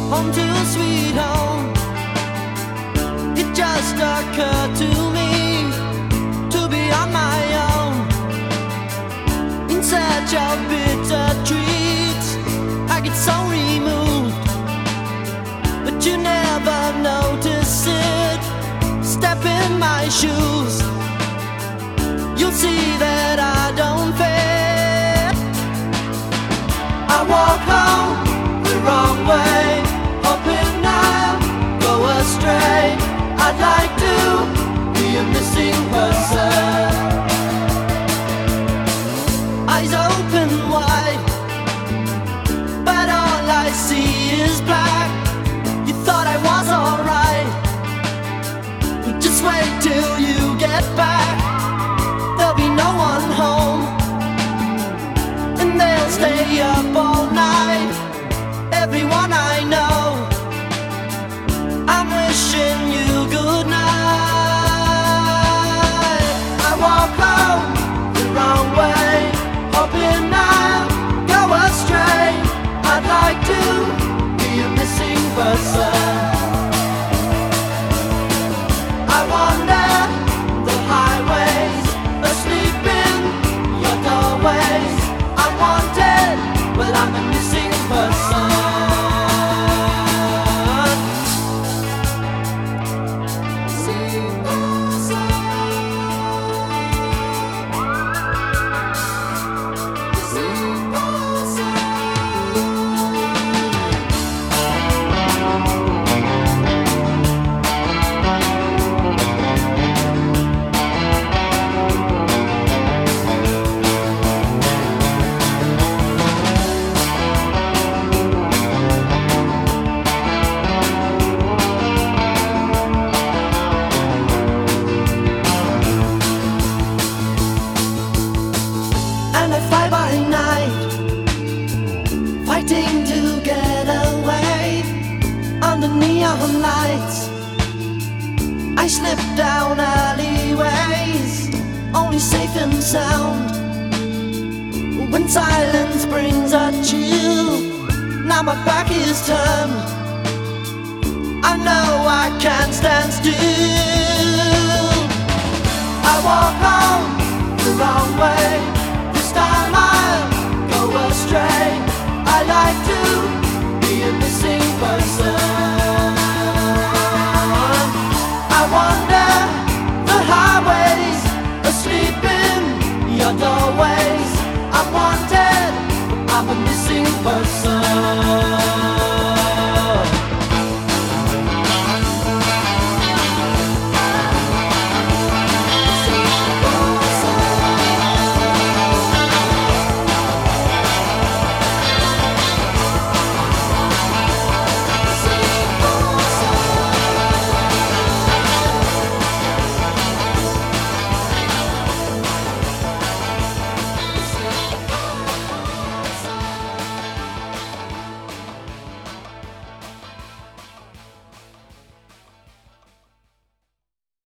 home to sweet home. It just occurred to me to be on my own, in search of bitter treats. I get so removed, but you never notice it. Step in my shoes, you'll see that I don't fit. I walk home the wrong way, hoping I'll go astray. I'd like to be a missing person. Eyes open wide, but all I see is black. You thought I was alright, just wait till you get back. There'll be no one home, and they'll stay up all night. Everyone I know, I'm wishing you good night. I walk home the wrong way, hoping I'll go astray. I'd like to be a missing person. I wander the highways, asleep in your doorways. I'm wanted, well I'm a missing person. And I fly by night, fighting to get away under neon lights. I slip down alleyways, only safe and sound. When silence brings a chill, now my back is turned. I know I can't stand still. I walk home the wrong way, this time I'll go astray. I like to be a missing person. I wander the highways, asleep in your doorways. I'm wanted, I'm a missing person.